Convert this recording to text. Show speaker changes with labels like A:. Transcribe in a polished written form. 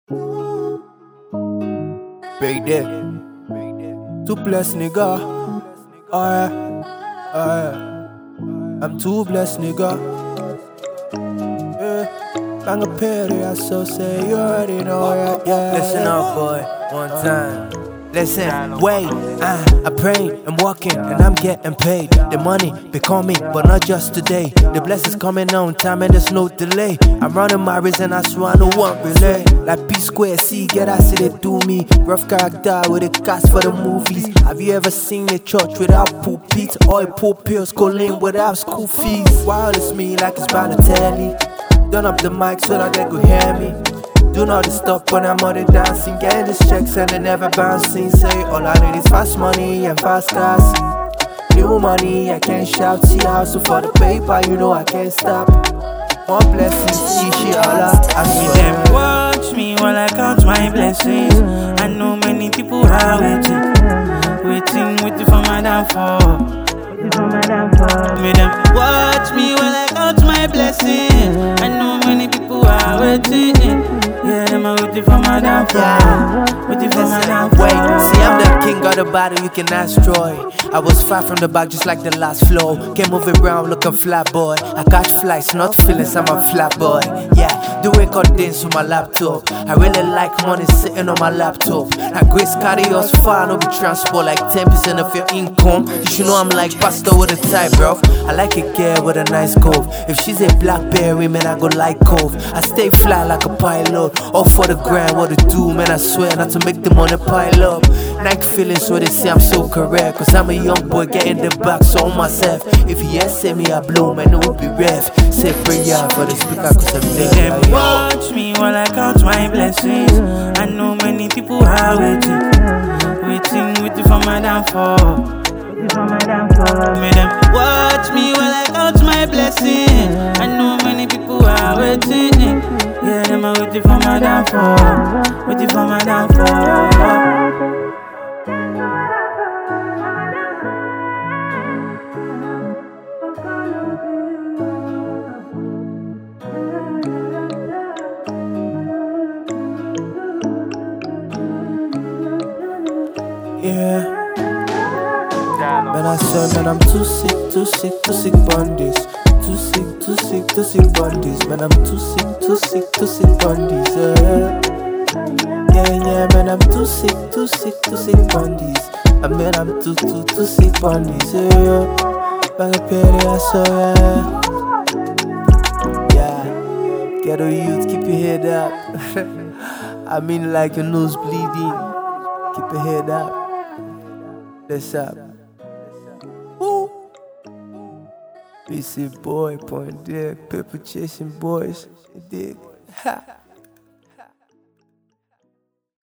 A: Big dick. Too blessed, nigga. Alright, alright. I'm too blessed, nigga. Yeah. Bang a petty, I so say you already know, yeah.
B: Listen up, boy, one time. Listen, wait, I pray, I'm walking, and I'm getting paid. The money be coming, but not just today. The blessings coming on time, and there's no delay. I'm running my race, and I swear I no one relay. Like P Square, see, get I see they do me. Rough character with a cast for the movies. Have you ever seen a church without pulpit? Or a pulpit schooling without school fees? Wild it's me like it's Balotelli. Turn up the mic so that they could hear me. Do not stop when I'm on the dancing. Getting these checks and they never bouncing. Say all I need is fast money and fast cars. New money, I can't shout. See hustle for the paper, you know I can't stop. More blessings, see Allah, I swear.
C: Them watch me while I count my blessings. I know many people are waiting for my downfall. Me them watch me while I count my blessings. I know many people are waiting. Yeah, them are waiting for my downfall. Waiting for my downfall.
B: Wait, see I'm the king of the battle, you cannot destroy. I was far from the back just like the last flow. Can't move around looking flat, boy. I catch flights, not feelings, I'm a flat boy. Yeah, do recordings on my laptop. I really like money sitting on my laptop. Now Grace carry us far, no be transport. Like 10% of your income. You should know I'm like pastor with a tie, bro. I like a girl with a nice cove. If she's a blackberry, man, I go like cove. I stay fly like a pilot. All for the grind, what to do, man, I swear not to make the money pile up. Nike feelings, so they say I'm so correct. Cause I'm a young boy getting the box on myself. If he ain't say me, I blow, man, it would be ref. Say prayer for the speaker, cause I'm there.
C: Them watch me while I count my blessings. I know many people are waiting for my downfall. Me them watch me while I count my blessings. I know many people are waiting. Yeah, them are waiting for my downfall. Waiting for my downfall.
A: Yeah. Man, I swear, man, I'm too sick on this. Too sick on this. Man, I'm too sick on this. Yeah, man, I'm too sick on this. I mean, I'm too sick on this. Bang a petty, I swear. Yeah, ghetto youth, keep your head up. I mean, like your nose bleeding. Keep your head up. Let's up. BC boy, point dick, paper chasing boys, you dig? Ha!